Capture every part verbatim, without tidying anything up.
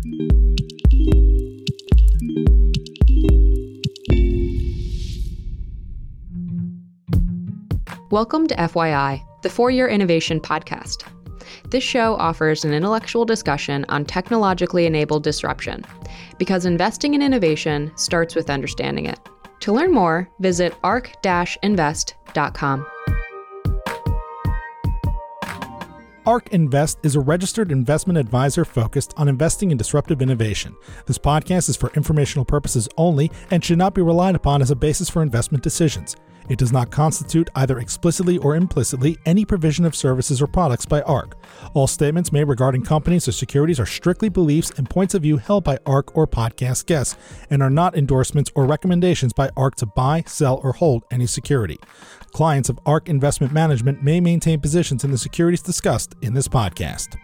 Welcome to F Y I, the Four-Year Innovation Podcast. This show offers an intellectual discussion on technologically enabled disruption, because investing in innovation starts with understanding it. To learn more, visit arc dash invest dot com. ARK Invest is a registered investment advisor focused on investing in disruptive innovation. This podcast is for informational purposes only and should not be relied upon as a basis for investment decisions. It does not constitute, either explicitly or implicitly, any provision of services or products by ARK. All statements made regarding companies or securities are strictly beliefs and points of view held by ARK or podcast guests, and are not endorsements or recommendations by ARK to buy, sell, or hold any security. Clients of ARK Investment Management may maintain positions in the securities discussed in this podcast.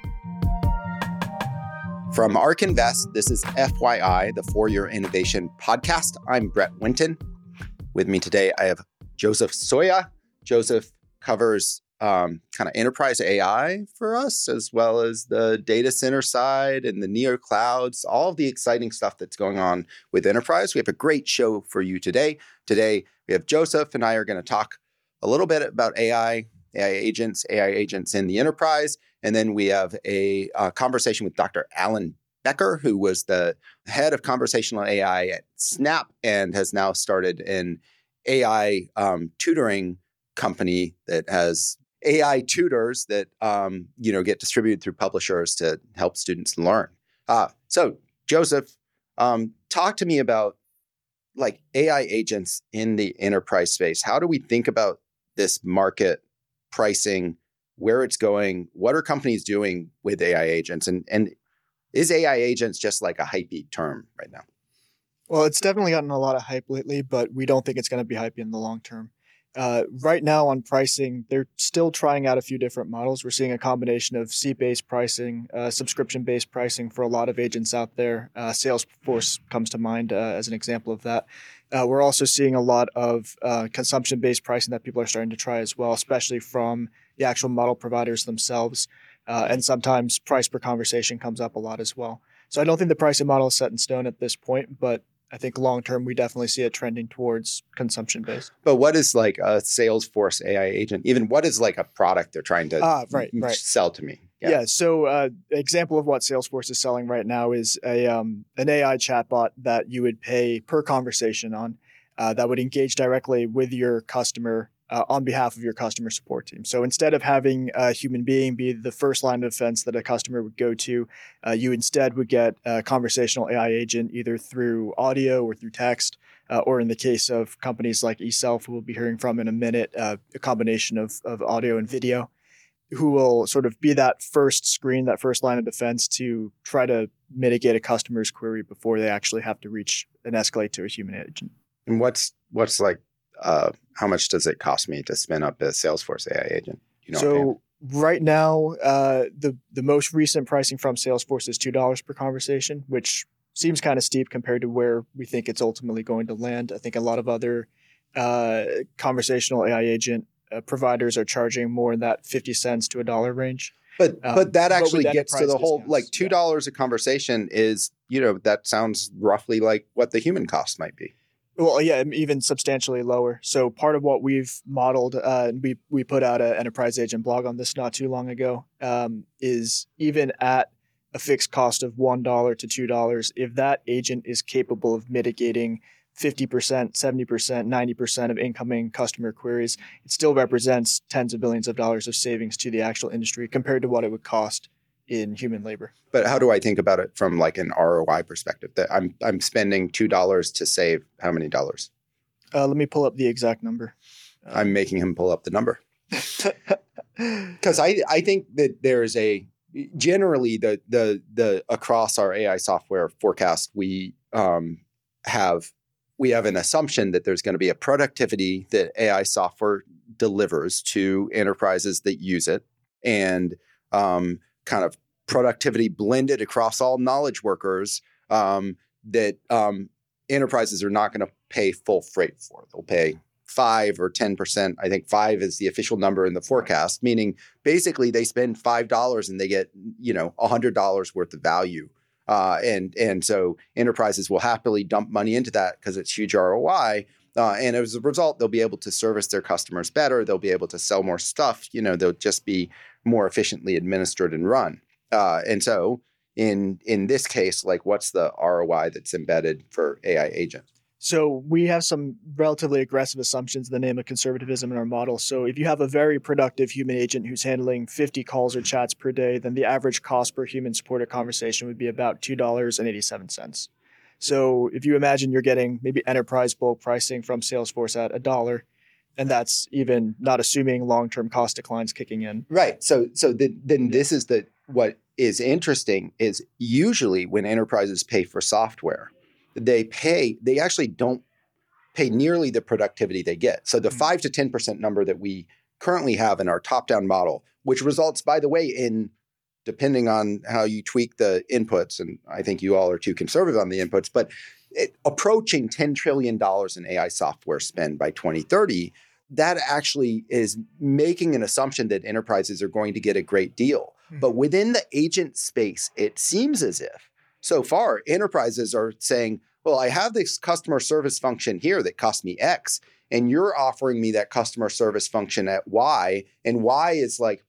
From ARK Invest, this is F Y I, the Four-Year Innovation Podcast. I'm Brett Winton. With me today, I have Joseph Soya. Joseph covers um, kind of enterprise A I for us, as well as the data center side and the neo clouds, all of the exciting stuff that's going on with enterprise. We have a great show for you today. Today, we have Joseph and I are going to talk a little bit about A I, A I agents, A I agents in the enterprise. And then we have a uh, conversation with Doctor Alan Becker, who was the head of conversational A I at Snap and has now started an A I um, tutoring company that has A I tutors that um, you know get distributed through publishers to help students learn. Uh, so, Joseph, um, talk to me about like A I agents in the enterprise space. How do we think about this market pricing, where it's going? What are companies doing with A I agents? And and is A I agents just like a hypey term right now? Well, it's definitely gotten a lot of hype lately, but we don't think it's going to be hypey in the long term. Uh, right now on pricing, they're still trying out a few different models. We're seeing a combination of seat-based pricing, uh, subscription-based pricing for a lot of agents out there. Uh, Salesforce comes to mind uh, as an example of that. Uh, we're also seeing a lot of uh, consumption-based pricing that people are starting to try as well, especially from the actual model providers themselves. Uh, and sometimes price per conversation comes up a lot as well. So I don't think the pricing model is set in stone at this point, but I think long-term, we definitely see it trending towards consumption-based. But what is like a Salesforce A I agent? Even what is like a product they're trying to ah, right, m- right. sell to me? Yeah, yeah so uh, an example of what Salesforce is selling right now is a um, an A I chatbot that you would pay per conversation on uh, that would engage directly with your customer Uh, on behalf of your customer support team. So instead of having a human being be the first line of defense that a customer would go to, uh, you instead would get a conversational A I agent either through audio or through text, uh, or in the case of companies like eSelf, who we'll be hearing from in a minute, uh, a combination of, of audio and video, who will sort of be that first screen, that first line of defense to try to mitigate a customer's query before they actually have to reach and escalate to a human agent. And what's what's like Uh, how much does it cost me to spin up a Salesforce A I agent? You know so right now, uh, the the most recent pricing from Salesforce is two dollars per conversation, which seems kind of steep compared to where we think it's ultimately going to land. I think a lot of other uh, conversational A I agent uh, providers are charging more in that fifty cents to a dollar range. But um, but that actually but gets to the whole, discounts, like two dollars yeah. a conversation is, you know, that sounds roughly like what the human cost might be. Well, yeah, even substantially lower. So part of what we've modeled, uh, and we we put out an enterprise agent blog on this not too long ago, um, is even at a fixed cost of one dollar to two dollars, if that agent is capable of mitigating fifty percent, seventy percent, ninety percent of incoming customer queries, it still represents tens of billions of dollars of savings to the actual industry compared to what it would cost in human labor. But how do I think about it from like an R O I perspective? That I'm I'm spending two dollars to save how many dollars? Uh, let me pull up the exact number. Uh, I'm making him pull up the number. Because I, I think that there's a, generally the the the across our A I software forecast, we um, have we have an assumption that there's going to be a productivity that A I software delivers to enterprises that use it, and um, kind of productivity blended across all knowledge workers um, that um, enterprises are not going to pay full freight for. They'll pay five or ten percent. I think five is the official number in the forecast, meaning basically they spend five dollars and they get, you know, one hundred dollars worth of value Uh, and and so enterprises will happily dump money into that because it's huge R O I. Uh, and as a result, they'll be able to service their customers better. They'll be able to sell more stuff. You know, they'll just be more efficiently administered and run. Uh, and so in in this case, like, what's the R O I that's embedded for A I agent? So we have some relatively aggressive assumptions in the name of conservatism in our model. So if you have a very productive human agent who's handling fifty calls or chats per day, then the average cost per human supported conversation would be about two dollars and eighty-seven cents. So if you imagine you're getting maybe enterprise bulk pricing from Salesforce at a dollar, and that's even not assuming long-term cost declines kicking in. Right. So so the, then this is the what is interesting is usually when enterprises pay for software, they pay, they actually don't pay nearly the productivity they get. So the mm-hmm. five to ten percent number that we currently have in our top-down model, which results, by the way, in, depending on how you tweak the inputs, and I think you all are too conservative on the inputs, but it, approaching ten trillion dollars in A I software spend by twenty thirty, that actually is making an assumption that enterprises are going to get a great deal. Mm-hmm. But within the agent space, it seems as if so far, enterprises are saying, well, I have this customer service function here that costs me X, and you're offering me that customer service function at Y, and Y is like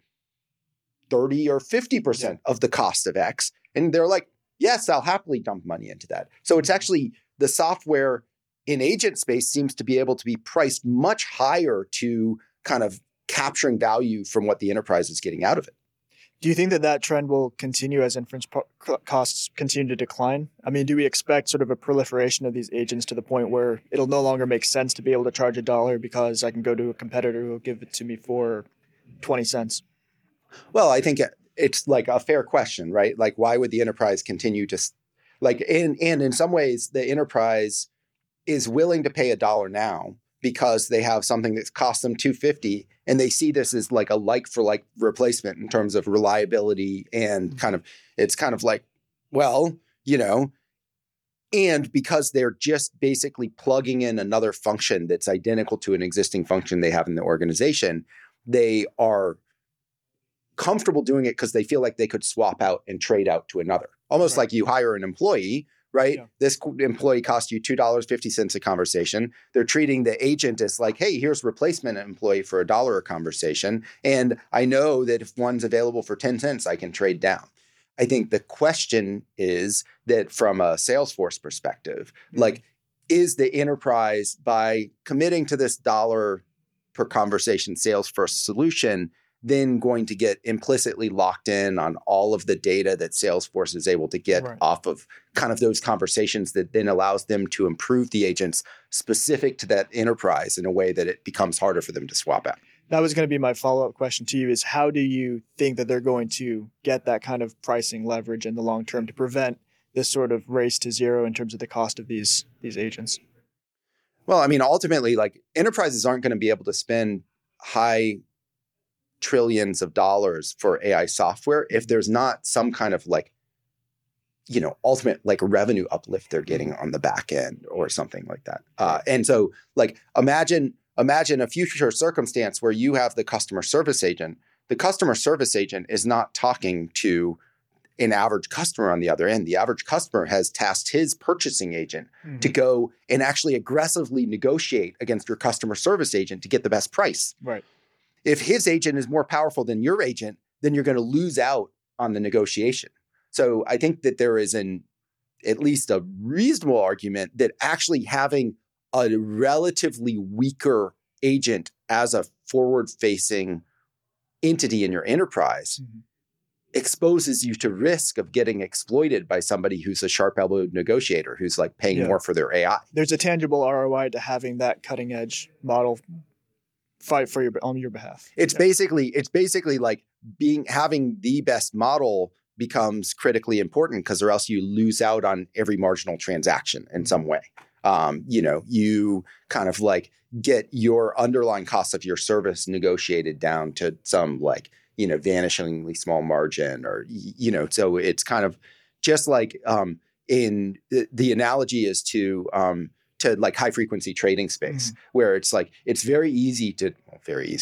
thirty or fifty percent yeah. of the cost of X. And they're like, yes, I'll happily dump money into that. So it's actually the software in agent space seems to be able to be priced much higher to kind of capturing value from what the enterprise is getting out of it. Do you think that that trend will continue as inference po- costs continue to decline? I mean, do we expect sort of a proliferation of these agents to the point where it'll no longer make sense to be able to charge a dollar because I can go to a competitor who will give it to me for twenty cents? Well, I think it's like a fair question, right? Like, why would the enterprise continue to, like, and, and in some ways, the enterprise is willing to pay a dollar now because they have something that's cost them two fifty, and they see this as like a like for like replacement in terms of reliability and kind of, it's kind of like, well, you know, and because they're just basically plugging in another function that's identical to an existing function they have in the organization, they are comfortable doing it because they feel like they could swap out and trade out to another. Almost right. like you hire an employee, right? Yeah. This employee costs you two dollars and fifty cents a conversation. They're treating the agent as like, hey, here's replacement employee for a dollar a conversation. And I know that if one's available for ten cents, I can trade down. I think the question is that from a Salesforce perspective, mm-hmm. like, is the enterprise, by committing to this dollar per conversation Salesforce solution, then going to get implicitly locked in on all of the data that Salesforce is able to get right. off of kind of those conversations that then allows them to improve the agents specific to that enterprise in a way that it becomes harder for them to swap out? That was going to be my follow-up question to you, is how do you think that they're going to get that kind of pricing leverage in the long term to prevent this sort of race to zero in terms of the cost of these, these agents? Well, I mean, ultimately, like, enterprises aren't going to be able to spend high trillions of dollars for A I software if there's not some kind of like, you know, ultimate like revenue uplift they're getting on the back end or something like that. Uh, and so like, imagine, imagine a future circumstance where you have the customer service agent. The customer service agent is not talking to an average customer on the other end. The average customer has tasked his purchasing agent mm-hmm. to go and actually aggressively negotiate against your customer service agent to get the best price. Right. If his agent is more powerful than your agent, then you're going to lose out on the negotiation. So I think that there is an at least a reasonable argument that actually having a relatively weaker agent as a forward-facing entity in your enterprise mm-hmm. exposes you to risk of getting exploited by somebody who's a sharp-elbowed negotiator who's like paying yeah. more for their A I. There's a tangible R O I to having that cutting-edge model fight for your on your behalf. It's yeah. basically it's basically like being having the best model becomes critically important, because or else you lose out on every marginal transaction in some way. Um, you know, you kind of like get your underlying cost of your service negotiated down to some like, you know, vanishingly small margin, or, you know, so it's kind of just like um, in the, the analogy is to um, to like high frequency trading space, mm-hmm. where it's like, it's very easy to, well, very easy.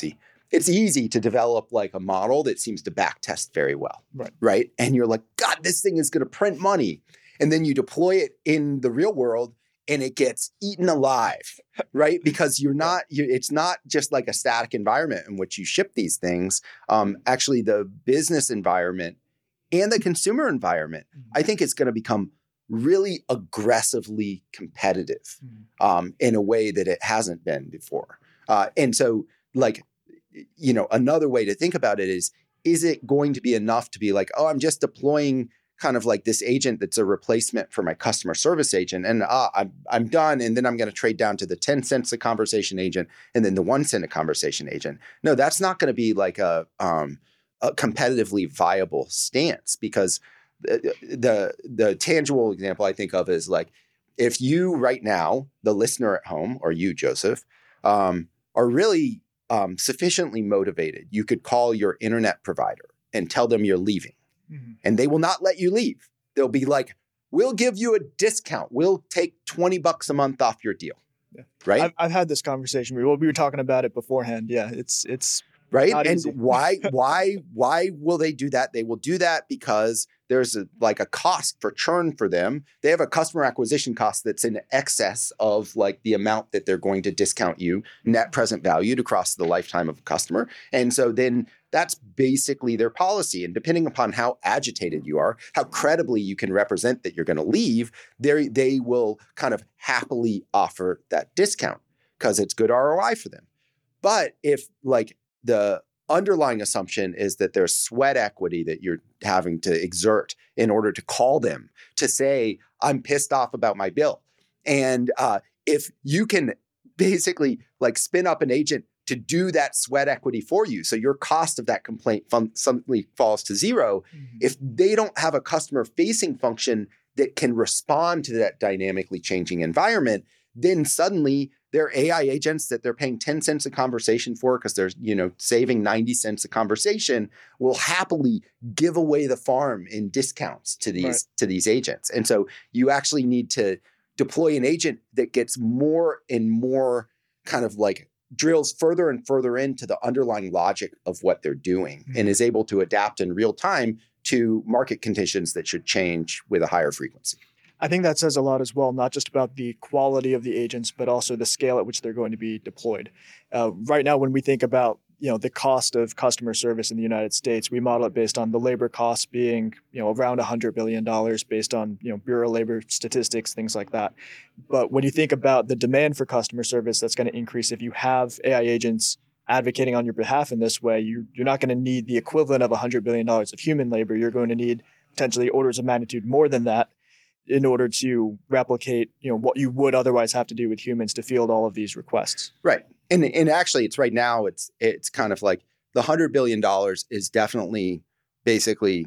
it's easy to develop like a model that seems to backtest very well, right? Right, and you're like, God, this thing is going to print money, and then you deploy it in the real world, and it gets eaten alive, right? Because you're not, you, it's not just like a static environment in which you ship these things. Um, actually, the business environment and the consumer environment, I think it's going to become really aggressively competitive um, in a way that it hasn't been before. Uh, and so, like, you know, another way to think about it is, is it going to be enough to be like, oh, I'm just deploying kind of like this agent that's a replacement for my customer service agent, and uh, I'm I'm done, and then I'm going to trade down to the ten cents a conversation agent, and then the one cent a conversation agent. No, that's not going to be like a, um, a competitively viable stance, because the, the the tangible example I think of is like, if you right now, the listener at home, or you, Joseph, um, are really um, sufficiently motivated, you could call your internet provider and tell them you're leaving. Mm-hmm. And they will not let you leave. They'll be like, we'll give you a discount. We'll take twenty bucks a month off your deal. Yeah. Right? I've, I've had this conversation. We, we were talking about it beforehand. Yeah, it's it's right. Not and easy. why why why will they do that? They will do that because there's a, like a cost for churn for them. They have a customer acquisition cost that's in excess of like the amount that they're going to discount you, net present valued across the lifetime of a customer. And so then that's basically their policy. And depending upon how agitated you are, how credibly you can represent that you're going to leave, they they will kind of happily offer that discount because it's good R O I for them. But if like the underlying assumption is that there's sweat equity that you're having to exert in order to call them to say, I'm pissed off about my bill. And uh, if you can basically like spin up an agent to do that sweat equity for you, so your cost of that complaint fun- suddenly falls to zero. Mm-hmm. If they don't have a customer facing function that can respond to that dynamically changing environment, then suddenly their A I agents that they're paying ten cents a conversation for because they're, you know, saving ninety cents a conversation will happily give away the farm in discounts to these, right. to these agents. And so you actually need to deploy an agent that gets more and more kind of like drills further and further into the underlying logic of what they're doing mm-hmm. and is able to adapt in real time to market conditions that should change with a higher frequency. I think that says a lot as well, not just about the quality of the agents, but also the scale at which they're going to be deployed. Uh, right now, when we think about you know the cost of customer service in the United States, we model it based on the labor costs being you know around one hundred billion dollars based on you know Bureau of Labor statistics, things like that. But when you think about the demand for customer service, that's going to increase if you have A I agents advocating on your behalf in this way. You, you're not going to need the equivalent of one hundred billion dollars of human labor. You're going to need potentially orders of magnitude more than that in order to replicate, you know, what you would otherwise have to do with humans to field all of these requests. Right. And and actually it's right now it's it's kind of like the one hundred billion dollars is definitely basically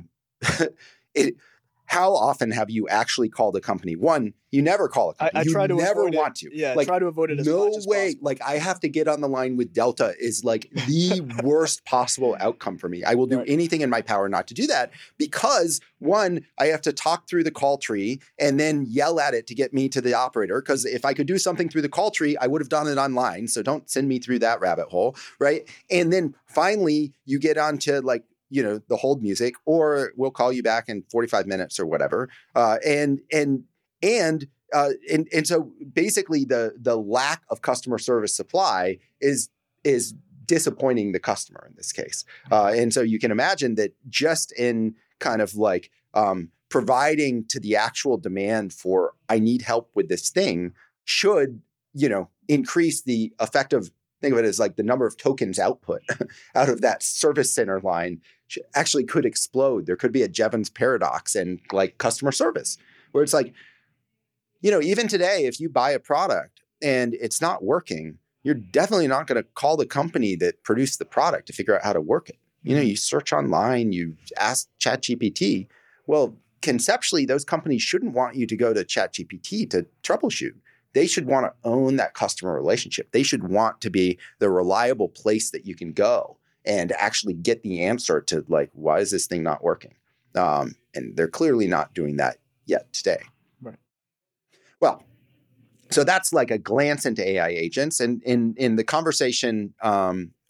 it. How often have you actually called a company? One, you never call a company. I, I you try to never avoid want it. to. Yeah, like, try to avoid it as no much as way. possible. Like I have to get on the line with Delta is like the worst possible outcome for me. I will do right. anything in my power not to do that because one, I have to talk through the call tree and then yell at it to get me to the operator. Because if I could do something through the call tree, I would have done it online. So don't send me through that rabbit hole, right? And then finally, you get onto like, you know, the hold music, or we'll call you back in forty-five minutes or whatever. Uh, and, and, and, uh, and, and so basically the, the lack of customer service supply is, is disappointing the customer in this case. Uh, and so you can imagine that just in kind of like, um, providing to the actual demand for, I need help with this thing should, you know, increase the effective, think of it as like the number of tokens output out of that service center line actually could explode. There could be a Jevons paradox in like customer service where it's like, you know, even today, if you buy a product and it's not working, you're definitely not going to call the company that produced the product to figure out how to work it. You know, you search online, you ask ChatGPT. Well, conceptually, those companies shouldn't want you to go to ChatGPT to troubleshoot. They should want to own that customer relationship. They should want to be the reliable place that you can go and actually get the answer to like, why is this thing not working? Um, and they're clearly not doing that yet today. Right. Well, so that's like a glance into A I agents. And in, in the conversation um,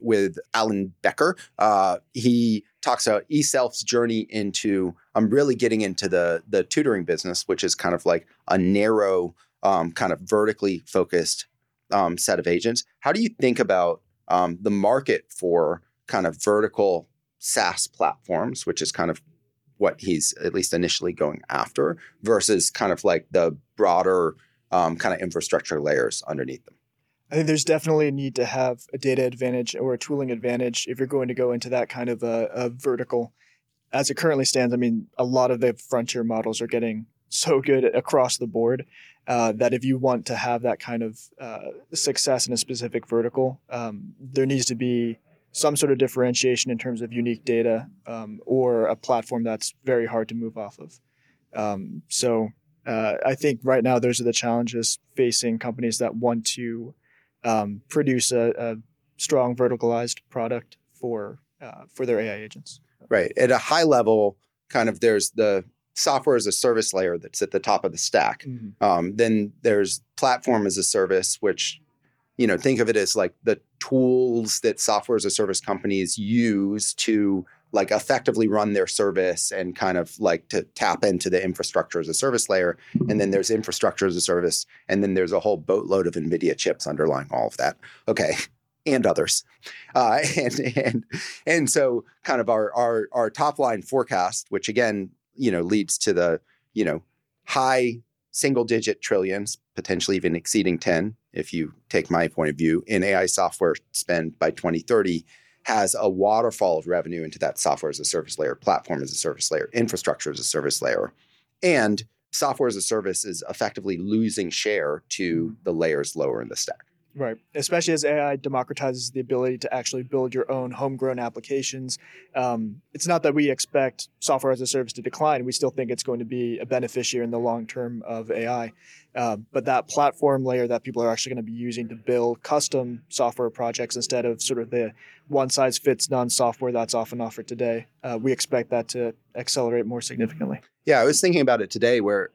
with Alan Becker. Uh, he talks about eSelf's journey into um, really getting into the the tutoring business, which is kind of like a narrow, um, kind of vertically focused um, set of agents. How do you think about um, the market for kind of vertical SaaS platforms, which is kind of what he's at least initially going after, versus kind of like the broader um, kind of infrastructure layers underneath them? I think there's definitely a need to have a data advantage or a tooling advantage if you're going to go into that kind of a, a vertical. As it currently stands, I mean, a lot of the frontier models are getting so good across the board uh, that if you want to have that kind of uh, success in a specific vertical, um, there needs to be some sort of differentiation in terms of unique data um, or a platform that's very hard to move off of. Um, so uh, I think right now those are the challenges facing companies that want to um, produce a, a strong verticalized product for uh, for their A I agents. Right. At a high level, kind of there's the software as a service layer that's at the top of the stack. Mm-hmm. Um, then there's platform as a service, which, you know, think of it as like the tools that software as a service companies use to like effectively run their service and kind of like to tap into the infrastructure as a service layer. And then there's infrastructure as a service. And then there's a whole boatload of NVIDIA chips underlying all of that. Okay. And others. Uh, and, and, and so kind of our, our, our top line forecast, which again, you know, leads to the, you know, high single digit trillions, potentially even exceeding ten, if you take my point of view, in A I software spend by twenty thirty, has a waterfall of revenue into that software as a service layer, platform as a service layer, infrastructure as a service layer. And software as a service is effectively losing share to the layers lower in the stack. Right. Especially as A I democratizes the ability to actually build your own homegrown applications. Um, it's not that we expect software as a service to decline. We still think it's going to be a beneficiary in the long term of A I. Uh, but that platform layer that people are actually going to be using to build custom software projects instead of sort of the one size fits none software that's often offered today, uh, we expect that to accelerate more significantly. Yeah, I was thinking about it today where,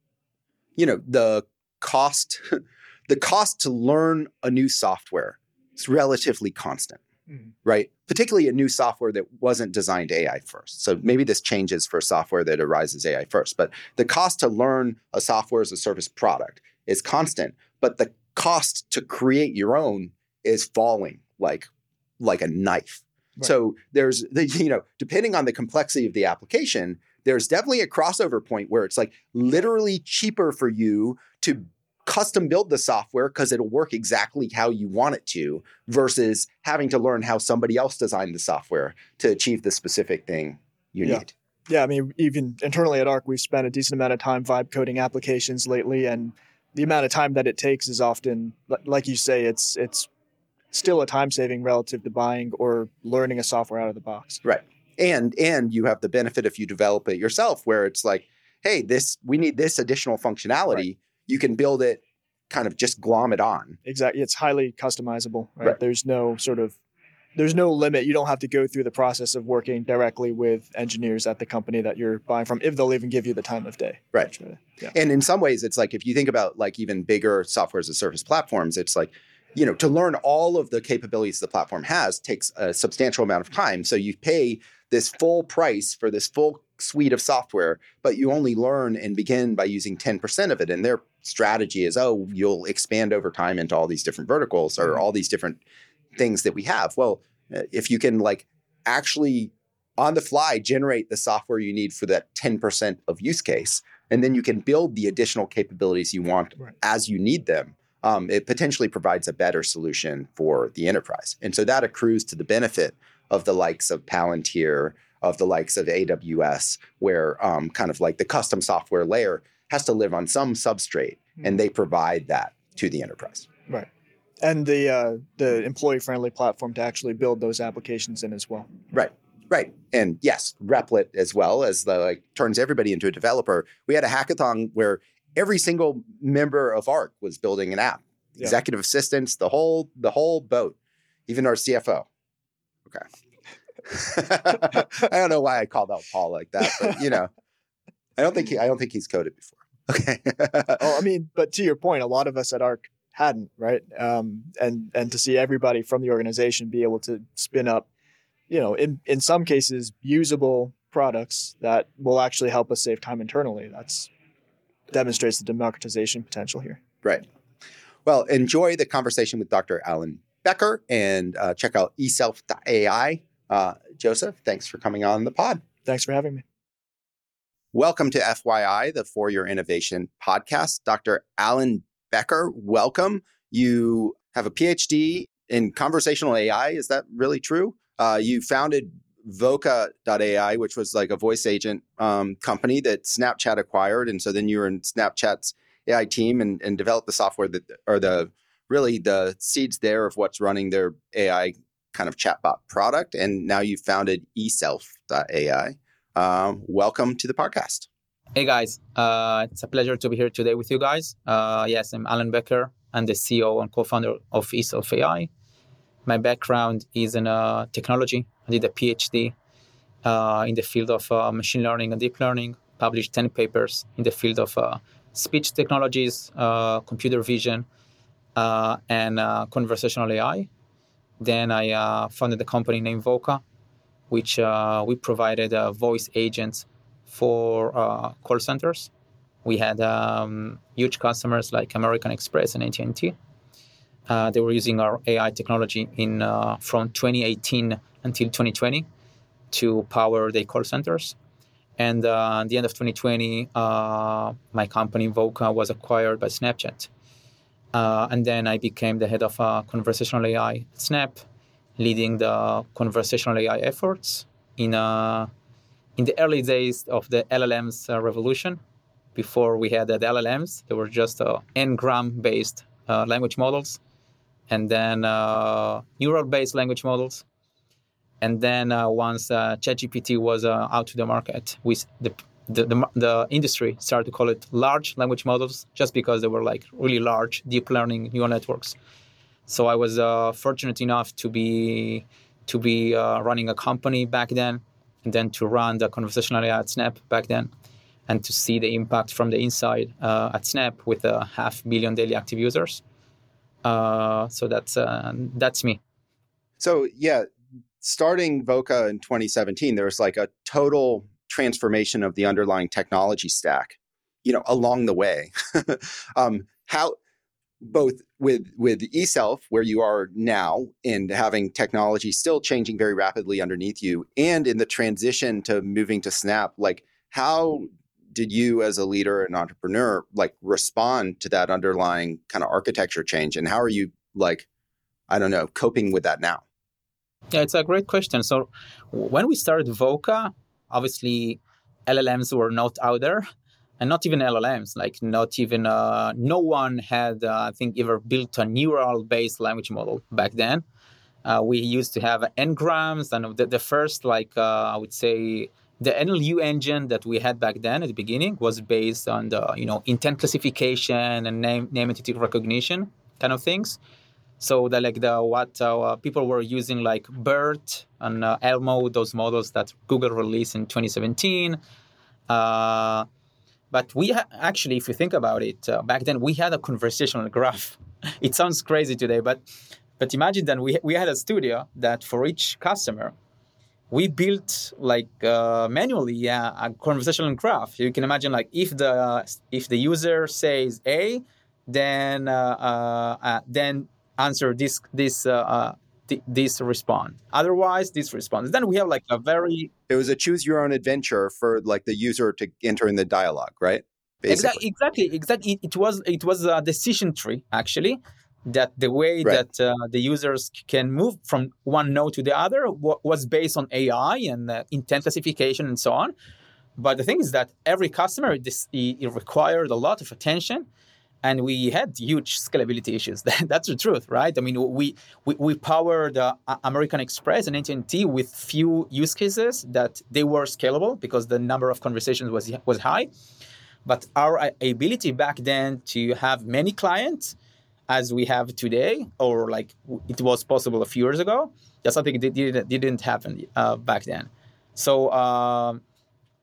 you know, the cost... The cost to learn a new software is relatively constant, mm-hmm. right? Particularly a new software that wasn't designed A I first. So maybe this changes for software that arises A I first, but the cost to learn a software as a service product is constant, but the cost to create your own is falling like, like a knife. Right. So there's the, you know, depending on the complexity of the application, there's definitely a crossover point where it's like literally cheaper for you to custom build the software because it'll work exactly how you want it to versus having to learn how somebody else designed the software to achieve the specific thing you yeah. need. Yeah, I mean, even internally at Arc, we've spent a decent amount of time vibe coding applications lately, and the amount of time that it takes is often, like you say, it's it's still a time saving relative to buying or learning a software out of the box. Right. And and you have the benefit if you develop it yourself where it's like, hey, this we need this additional functionality. Right. You can build it, kind of just glom it on. Exactly. It's highly customizable, right? Right. There's no sort of, there's no limit. You don't have to go through the process of working directly with engineers at the company that you're buying from, if they'll even give you the time of day. Right. Yeah. And in some ways, it's like, if you think about like even bigger software as a service platforms, it's like, you know, to learn all of the capabilities the platform has takes a substantial amount of time. So you pay this full price for this full suite of software, but you only learn and begin by using ten percent of it. And their strategy is, oh, you'll expand over time into all these different verticals or all these different things that we have. Well, if you can like actually on the fly generate the software you need for that ten percent of use case, and then you can build the additional capabilities you want right. as you need them, um, it potentially provides a better solution for the enterprise. And so that accrues to the benefit of the likes of Palantir, of the likes of A W S, where um, kind of like the custom software layer has to live on some substrate, mm-hmm. and they provide that to the enterprise. Right. And the uh, the employee-friendly platform to actually build those applications in as well. Right. Right. And yes, Replit as well as the like turns everybody into a developer. We had a hackathon where every single member of Arc was building an app. Yeah. Executive assistants, the whole the whole boat, even our C F O. Okay. I don't know why I called out Paul like that, but you know, I don't think he, I don't think he's coded before. Okay. Oh, I mean, but to your point, a lot of us at Arc hadn't, right? Um, and and to see everybody from the organization be able to spin up, you know, in in some cases usable products that will actually help us save time internally. That's demonstrates the democratization potential here. Right. Well, enjoy the conversation with Doctor Alan Becker and uh, check out e self dot A I. Uh, Joseph, thanks for coming on the pod. Thanks for having me. Welcome to F Y I, the For Your Innovation podcast. Doctor Alan Becker, welcome. You have a P H D in conversational A I. Is that really true? Uh, you founded Voca dot A I, which was like a voice agent um, company that Snapchat acquired. And so then you were in Snapchat's A I team and, and developed the software that, or the really the seeds there of what's running their A I kind of chatbot product. And now you founded e self dot A I. Um, welcome to the podcast. Hey guys, uh, it's a pleasure to be here today with you guys. Uh, yes, I'm Alan Becker. I'm the C E O and co-founder of e self dot A I. My background is in uh, technology. I did a P H D uh, in the field of uh, machine learning and deep learning, published ten papers in the field of uh, speech technologies, uh, computer vision, uh, and uh, conversational A I. Then I uh, founded a company named Voca, which uh, we provided uh, voice agents for uh, call centers. We had um, huge customers like American Express and A T and T. Uh, they were using our A I technology in uh, from twenty eighteen until twenty twenty to power their call centers. And uh, at the end of twenty twenty, uh, my company Voca was acquired by Snapchat. Uh, and then I became the head of uh, conversational A I at Snap, leading the conversational A I efforts in uh, in the early days of the L L Ms uh, revolution. Before we had the L L Ms, they were just uh, N-gram-based uh, language models, and then uh, neural-based language models. And then uh, once uh, ChatGPT was uh, out to the market, we the, the the the industry started to call it large language models, just because they were like really large deep learning neural networks. So I was uh, fortunate enough to be to be uh, running a company back then, and then to run the conversational A I at Snap back then, and to see the impact from the inside uh, at Snap with a half billion daily active users. Uh, so that's uh, that's me. So yeah, starting Voca in twenty seventeen, there was like a total transformation of the underlying technology stack, you know, along the way. um, how both with with eSelf, where you are now, and having technology still changing very rapidly underneath you, and in the transition to moving to Snap, like how did you as a leader and entrepreneur like respond to that underlying kind of architecture change, and how are you like, I don't know, coping with that now? Yeah, it's a great question. So when we started Voca, obviously L L Ms were not out there. And not even L L Ms, like not even, uh, no one had, uh, I think, ever built a neural-based language model back then. Uh, we used to have N-grams, and the, the first, like, uh, I would say, the N L U engine that we had back then at the beginning was based on the, you know, intent classification and name, name entity recognition kind of things. So the, like the what uh, people were using, like BERT and uh, Elmo, those models that Google released in twenty seventeen. Uh, But we ha- actually, if you think about it, uh, back then we had a conversational graph. It sounds crazy today, but but imagine that we we had a studio that for each customer, we built like uh, manually yeah, a conversational graph. You can imagine like if the if the user says A, then uh, uh, uh, then answer this this. Uh, uh, this respond. Otherwise, this responds. Then we have like a very... It was a choose your own adventure for like the user to enter in the dialogue, right? Basically. Exactly, exactly. It, it was it was a decision tree, actually, that the way right. that uh, the users can move from one node to the other w- was based on A I and uh, intent classification and so on. But the thing is that every customer, this, it required a lot of attention. And we had huge scalability issues. That's the truth, right? I mean, we we, we powered uh, American Express and A T and T with few use cases that they were scalable because the number of conversations was was high. But our ability back then to have many clients, as we have today, or like it was possible a few years ago, that's something that didn't, didn't happen uh, back then. So uh,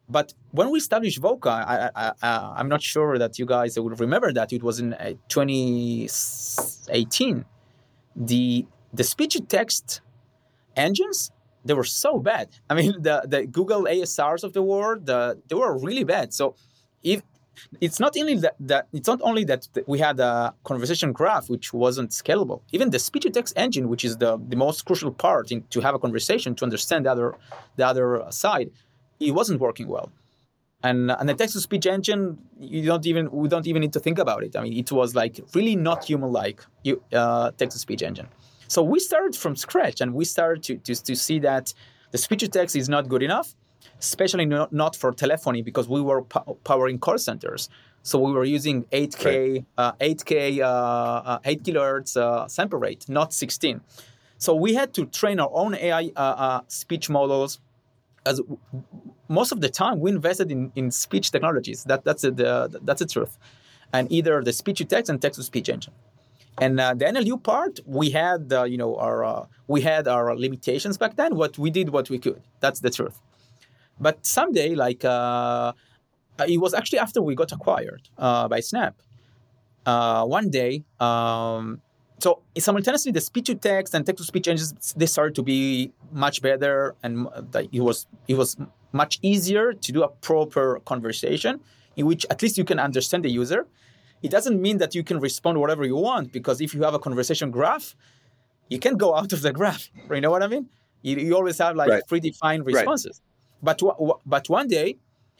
But when we established Voca, I, I, I, I'm not sure that you guys would remember that it was in uh, twenty eighteen. The the speech to text engines, they were so bad. I mean, the, the Google A S Rs of the world, the, they were really bad. So if it's not only that, that it's not only that we had a conversation graph which wasn't scalable. Even the speech to text engine, which is the, the most crucial part in, to have a conversation to understand the other the other side, it wasn't working well. And and the text to speech engine, you don't even we don't even need to think about it. I mean, it was like really not human-like uh, text to speech engine. So we started from scratch, and we started to to, to see that the speech to text is not good enough, especially not, not for telephony, because we were po- powering call centers. So we were using eight K, right. uh, eight K, uh, uh, eight kilohertz uh, sample rate, not sixteen. So we had to train our own A I uh, uh, speech models. As most of the time, we invested in, in speech technologies. That that's a, the that's the truth, and either the speech to text and text to speech engine. And uh, the N L U part, we had uh, you know our uh, we had our limitations back then. What we did, what we could. That's the truth. But someday, like uh, it was actually after we got acquired uh, by Snap. Uh, one day, um, so simultaneously, the speech to text and text to speech engines, they started to be much better, and it was it was much easier to do a proper conversation in which at least you can understand the user. It doesn't mean that you can respond whatever you want, because if you have a conversation graph, you can't go out of the graph. You know what I mean? You, you always have like right. predefined responses. Right. But but one day,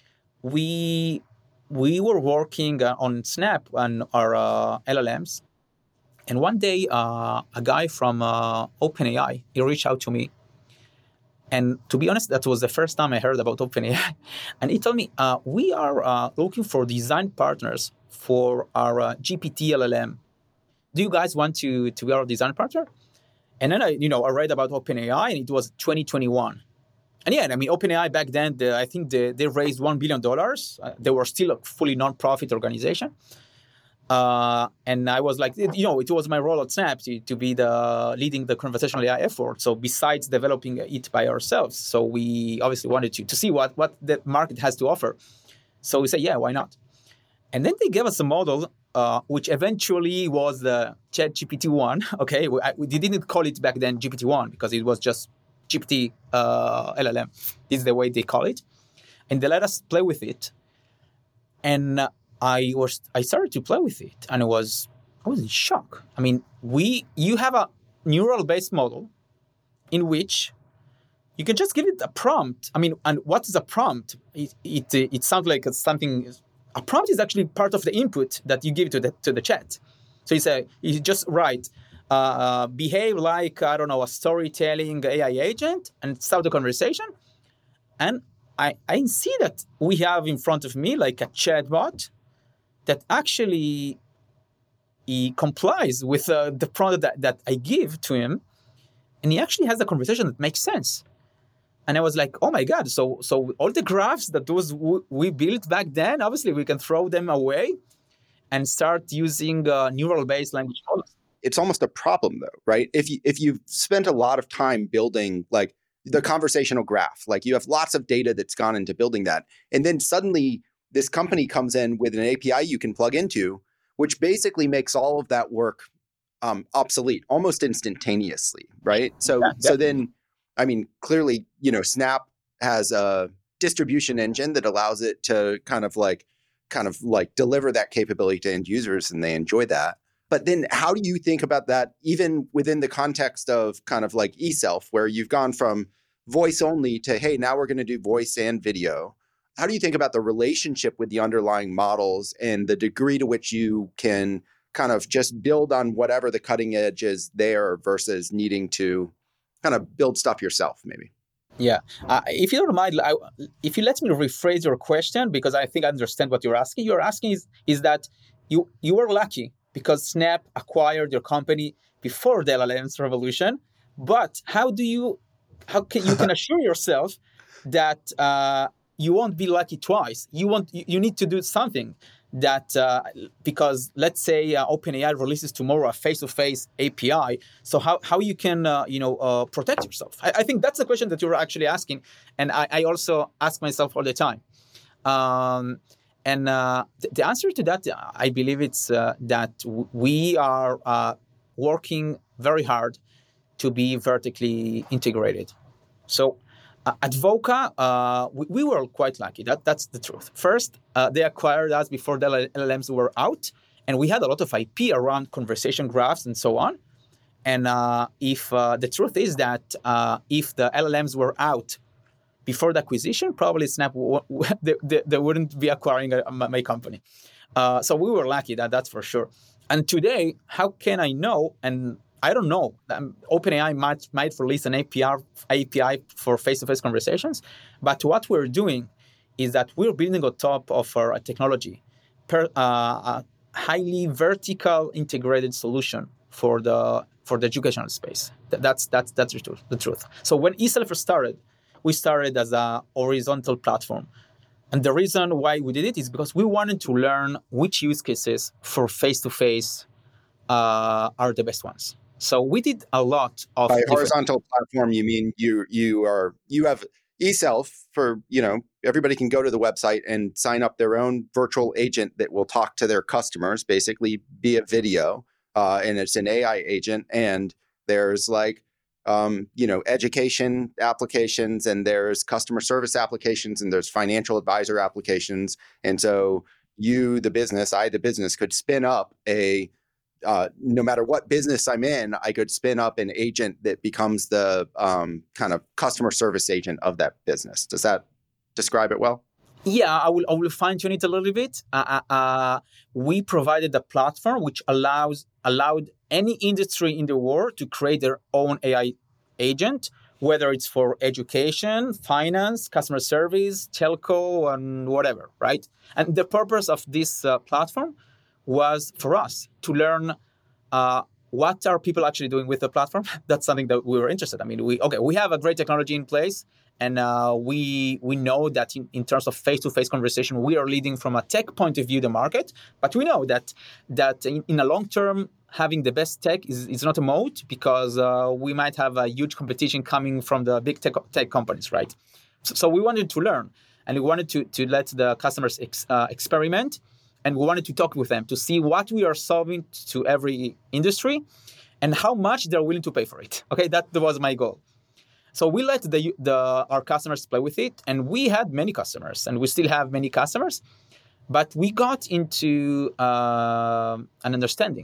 we we were working uh, on Snap and our uh, L L Ms, and one day uh, a guy from uh, OpenAI, he reached out to me, and to be honest, that was the first time I heard about OpenAI, and he told me uh, we are uh, looking for design partners for our uh, G P T L L M. Do you guys want to to be our design partner? And then I you know I read about OpenAI, and it was twenty twenty-one. And yeah, I mean, OpenAI back then, the, I think they, they raised one billion dollars. Uh, they were still a fully non-profit organization. Uh, and I was like, you know, it was my role at Snap to, to be the leading the conversational A I effort. So besides developing it by ourselves, so we obviously wanted to, to see what, what the market has to offer. So we said, yeah, why not? And then they gave us a model, uh, which eventually was the ChatGPT one. Okay, we, I, we didn't call it back then G P T one because it was just G P T uh, L L M is the way they call it, and they let us play with it. And uh, I was I started to play with it, and I was I was in shock. I mean, we you have a neural based model in which you can just give it a prompt. I mean, and what is a prompt? It it it sounds like something. A prompt is actually part of the input that you give to the to the chat. So you say you just write. Uh, behave like, I don't know, a storytelling A I agent and start the conversation. And I, I see that we have in front of me like a chatbot that actually he complies with uh, the product that, that I give to him. And he actually has a conversation that makes sense. And I was like, oh my God, so so all the graphs that those w- we built back then, obviously we can throw them away and start using uh, neural-based language models. It's almost a problem though, right? If you if you've spent a lot of time building like the conversational graph, like you have lots of data that's gone into building that, and then suddenly this company comes in with an A P I you can plug into, which basically makes all of that work um, obsolete almost instantaneously, right? So yeah, so then, I mean, clearly, you know, Snap has a distribution engine that allows it to kind of like kind of like deliver that capability to end users, and they enjoy that. But then how do you think about that even within the context of kind of like eSelf, where you've gone from voice only to, hey, now we're going to do voice and video? How do you think about the relationship with the underlying models and the degree to which you can kind of just build on whatever the cutting edge is there versus needing to kind of build stuff yourself maybe? Yeah. Uh, if you don't mind, I, if you let me rephrase your question, because I think I understand what you're asking. You're asking is, is that you you were lucky because Snap acquired your company before the L L M's revolution. But how do you, how can you can assure yourself that uh, you won't be lucky twice? You want, you, you need to do something that, uh, because let's say uh, OpenAI releases tomorrow a face-to-face A P I. So how, how you can, uh, you know, uh, protect yourself? I, I think that's the question that you're actually asking. And I, I also ask myself all the time. Um, and uh, th- the answer to that, I believe it's uh, that w- we are uh, working very hard to be vertically integrated. So uh, at Voca, uh, we, we were quite lucky. That That's the truth. First, uh, they acquired us before the L L Ms were out, and we had a lot of I P around conversation graphs and so on. And uh, if uh, the truth is that uh, if the L L Ms were out before the acquisition, probably Snap w- w- they, they, they wouldn't be acquiring a, my company. Uh, so we were lucky, that that's for sure. And today, how can I know? And I don't know. Um, OpenAI might might release an A P I A P I for face-to-face conversations, but what we're doing is that we're building on top of our technology, per, uh, a highly vertical integrated solution for the for the educational space. That's that's that's the truth. The truth. So when eSelf started, we started as a horizontal platform. And the reason why we did it is because we wanted to learn which use cases for face-to-face uh, are the best ones. So we did a lot of by different... horizontal platform. You mean you you are you have eSelf for, you know, everybody can go to the website and sign up their own virtual agent that will talk to their customers, basically via video, uh, and it's an A I agent. And there's like um, you know, education applications, and there's customer service applications, and there's financial advisor applications. And so you, the business, I, the business, could spin up a Uh, no matter what business I'm in, I could spin up an agent that becomes the um, kind of customer service agent of that business. Does that describe it well? Yeah, I will. I will fine tune it a little bit. Uh, uh, we provided a platform which allows allowed any industry in the world to create their own A I agent, whether it's for education, finance, customer service, telco, and whatever, right? And the purpose of this uh, platform was for us to learn uh, what are people actually doing with the platform. That's something that we were interested in. I mean, we okay, we have a great technology in place, and uh, we we know that in, in terms of face-to-face conversation, we are leading from a tech point of view the market. But we know that that in, in a long term, having the best tech is, is not a moat, because uh, we might have a huge competition coming from the big tech, tech companies, right? So, so we wanted to learn, and we wanted to to let the customers ex, uh, experiment. And we wanted to talk with them to see what we are solving to every industry and how much they're willing to pay for it. Okay, that was my goal. So we let the, the our customers play with it, and we had many customers, and we still have many customers. But we got into uh, an understanding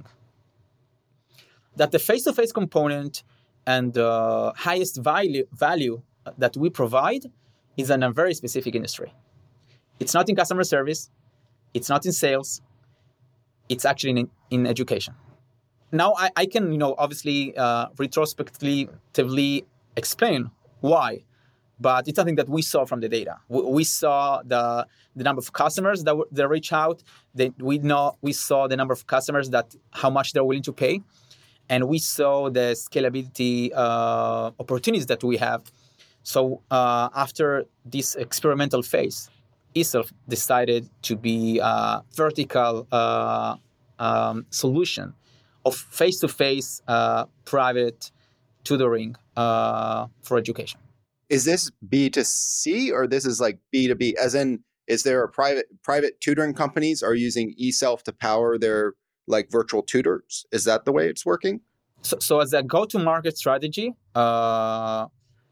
that the face-to-face component and the highest value value that we provide is in a very specific industry. It's not in customer service. It's not in sales. It's actually in, in education. Now, I, I can, you know, obviously uh, retrospectively explain why, but it's something that we saw from the data. We, we saw the the number of customers that w- that reach out. That we know we saw the number of customers that how much they're willing to pay, and we saw the scalability uh, opportunities that we have. So uh, after this experimental phase, eSelf decided to be a vertical uh, um, solution of face-to-face uh, private tutoring uh, for education. Is this B two C or this is like B two B? As in, is there a private private tutoring companies are using eSelf to power their like virtual tutors? Is that the way it's working? So, so as a go-to-market strategy, uh,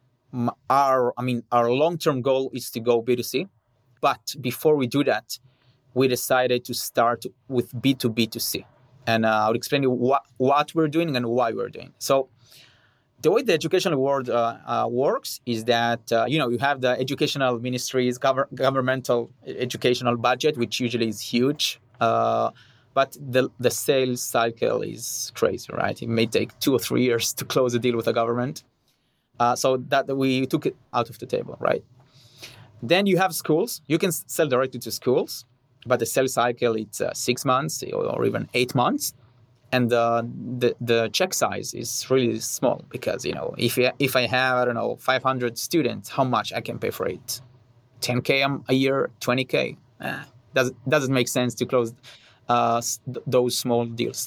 our I mean our long-term goal is to go B two C. But before we do that, we decided to start with B two B two C. And uh, I'll explain you what, what we're doing and why we're doing. So the way the educational world uh, uh, works is that, uh, you know, you have the educational ministries, gov- governmental educational budget, which usually is huge. Uh, but the, the sales cycle is crazy, right? It may take two or three years to close a deal with the government. Uh, so that we took it out of the table, right? Then you have schools. You can sell directly to schools, but the sales cycle, it's uh, six months or even eight months. And uh, the the check size is really small because, you know, if, if I have, I don't know, five hundred students, how much I can pay for it? ten K a year, twenty K? Eh, doesn't, doesn't make sense to close uh, those small deals.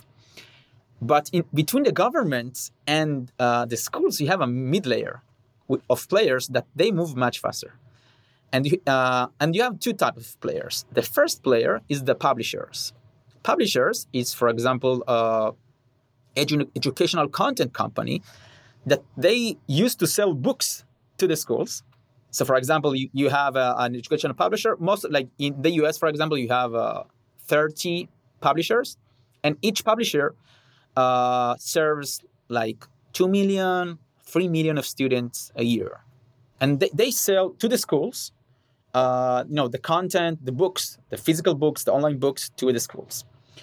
But in between the government and uh, the schools, you have a mid layer of players that they move much faster. And you, uh, and you have two types of players. The first player is the publishers. Publishers is, for example, uh, edu- educational content company that they used to sell books to the schools. So, for example, you, you have a, an educational publisher. Most, like in the U S, for example, you have uh, thirty publishers, and each publisher uh, serves like two million, three million of students a year. And they, they sell to the schools, uh, you know, the content, the books, the physical books, the online books to the schools.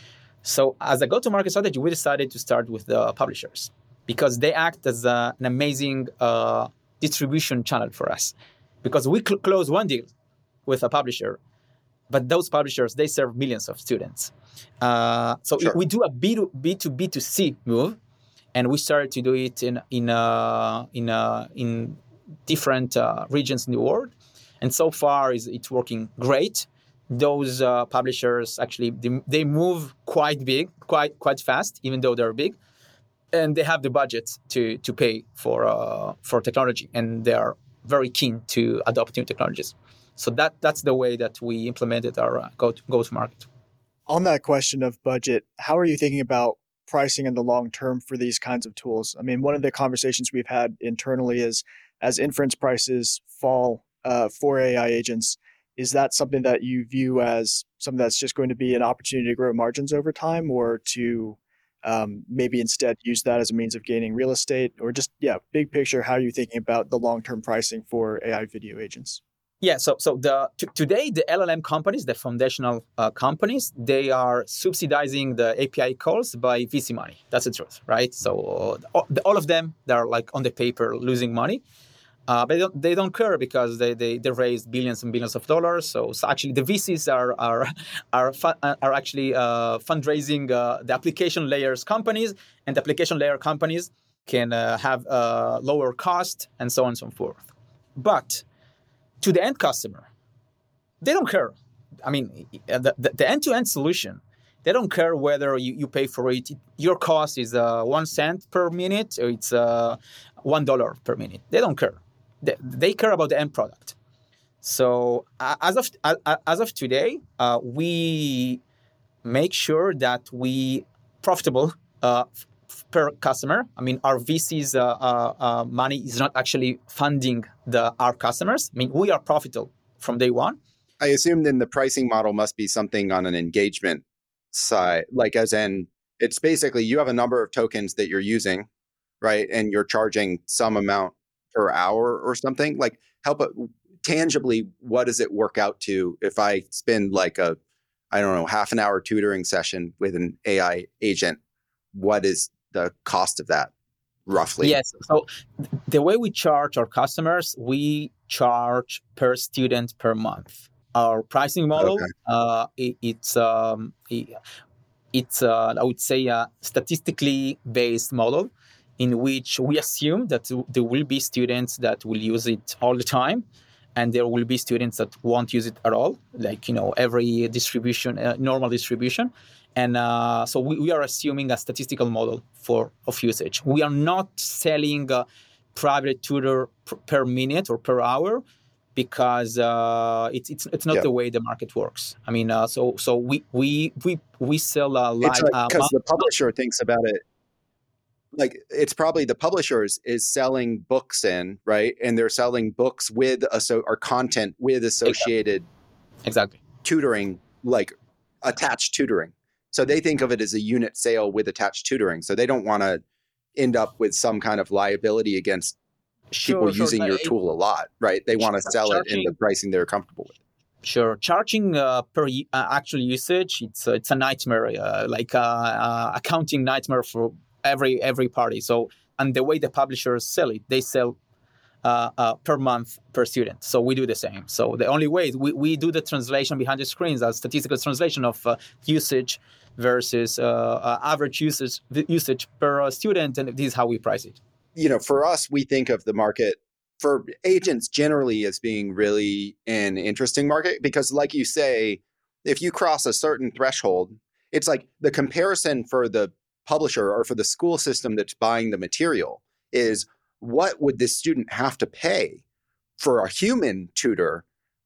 So as a go-to-market strategy, we decided to start with the publishers because they act as a, an amazing uh, distribution channel for us. Because we cl- close one deal with a publisher, but those publishers, they serve millions of students. Uh, so Sure. we do a B to B to B to C move, and we started to do it in in uh, in uh, in different uh, regions in the world. And so far, is it's working great. Those uh, publishers actually they, they move quite big, quite quite fast, even though they're big, and they have the budget to to pay for uh, for technology, and they are very keen to adopt new technologies. So that that's the way that we implemented our uh, go go to market. On that question of budget, how are you thinking about pricing in the long term for these kinds of tools? I mean, one of the conversations we've had internally is as inference prices fall uh, for A I agents, is that something that you view as something that's just going to be an opportunity to grow margins over time, or to um, maybe instead use that as a means of gaining real estate? Or just, yeah, big picture, how are you thinking about the long-term pricing for A I video agents? Yeah, so so the t- today the L L M companies, the foundational uh, companies, they are subsidizing the A P I calls by V C money. That's the truth, right? So uh, all, all of them, they're like on the paper losing money, uh, but they don't, they don't care because they, they they raised billions and billions of dollars. So, so actually the V Cs are are are fu- are actually uh, fundraising uh, the application layers companies, and the application layer companies can uh, have uh, lower cost and so on and so forth. But to the end customer, they don't care. I mean, the, the, the end-to-end solution, they don't care whether you, you pay for it. Your cost is uh, one cent per minute or it's uh, one dollar per minute. They don't care. They, they care about the end product. So uh, as of uh, as of today, uh, we make sure that we profitable uh, per customer. I mean, our V C's uh, uh, uh, money is not actually funding the our customers. I mean, we are profitable from day one. I assume then the pricing model must be something on an engagement side, like as in it's basically you have a number of tokens that you're using, right? And you're charging some amount per hour or something. Like help it tangibly, what does it work out to if I spend like a, I don't know, half an hour tutoring session with an A I agent? What is the cost of that roughly? Yes. So the way we charge our customers, we charge per student per month. Our pricing model, okay. uh, it, it's um, it, it's uh, I would say a statistically based model in which we assume that there will be students that will use it all the time, and there will be students that won't use it at all, like you know every distribution, uh, normal distribution. And uh, so we, we are assuming a statistical model for of usage. We are not selling a private tutor per, per minute or per hour because uh, it's it's it's not yep. the way the market works. I mean, uh, so so we we we we sell a live because like, uh, the publisher thinks about it. Like it's probably the publishers is selling books in, right, and they're selling books with so or content with associated exactly tutoring, like attached tutoring. So they think of it as a unit sale with attached tutoring. So they don't want to end up with some kind of liability against sure, people sure. using No, your it, tool a lot, right? They want to sell charging, it in the pricing they're comfortable with. Sure, charging uh, per uh, actual usage, it's uh, it's a nightmare, uh, like a uh, uh, accounting nightmare for every every party. So and the way the publishers sell it, they sell uh, uh, per month per student. So we do the same. So the only way is we, we do the translation behind the screens, a statistical translation of uh, usage versus uh, uh, average usage usage per uh, student, and this is how we price it. You know, for us, we think of the market for agents generally as being really an interesting market because, like you say, if you cross a certain threshold, it's like the comparison for the publisher or for the school system that's buying the material is what would this student have to pay for a human tutor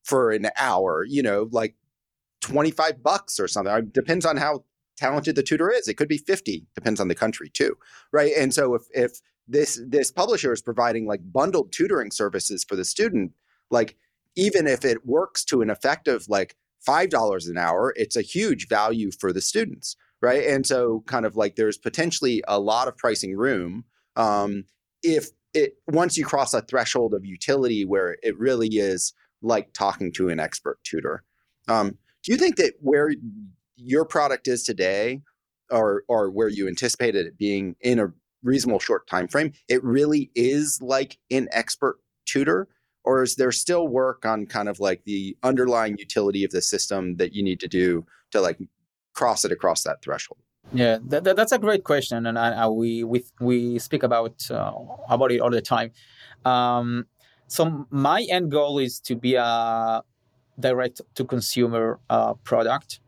for an hour, you know, like twenty-five bucks or something. It depends on how talented the tutor is. It could be fifty, depends on the country too, right? And so if if this this publisher is providing like bundled tutoring services for the student, like even if it works to an effective like five dollars an hour, it's a huge value for the students, right? And so kind of like there's potentially a lot of pricing room um, if it once you cross a threshold of utility where it really is like talking to an expert tutor. Um, do you think that where your product is today, or or where you anticipated it being in a reasonable short time frame, it really is like an expert tutor? Or is there still work on kind of like the underlying utility of the system that you need to do to like cross it across that threshold? Yeah, that, that, that's a great question, and I, I, we we we speak about uh, about it all the time. Um, so my end goal is to be a direct to consumer uh, product,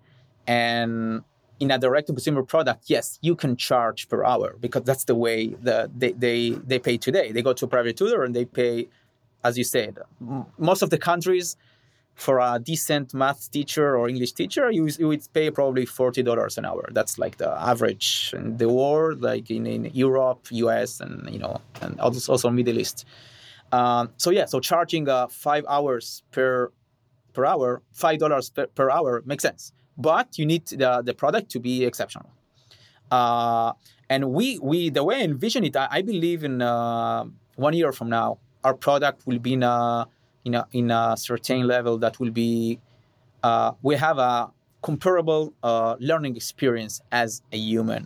and in a direct to consumer product, yes, you can charge per hour because that's the way that they, they they pay today. They go to a private tutor and they pay, as you said, m- most of the countries. For a decent math teacher or English teacher, you, you would pay probably forty dollars an hour. That's like the average in the world, like in, in Europe, U S, and you know, and also, also Middle East. Um, so yeah, so charging uh, five hours per per hour, five dollars per, per hour makes sense. But you need the, the product to be exceptional. Uh, and we we the way I envision it, I, I believe in uh, one year from now, our product will be in a in a, in a certain level that will be, uh, we have a comparable uh, learning experience as a human.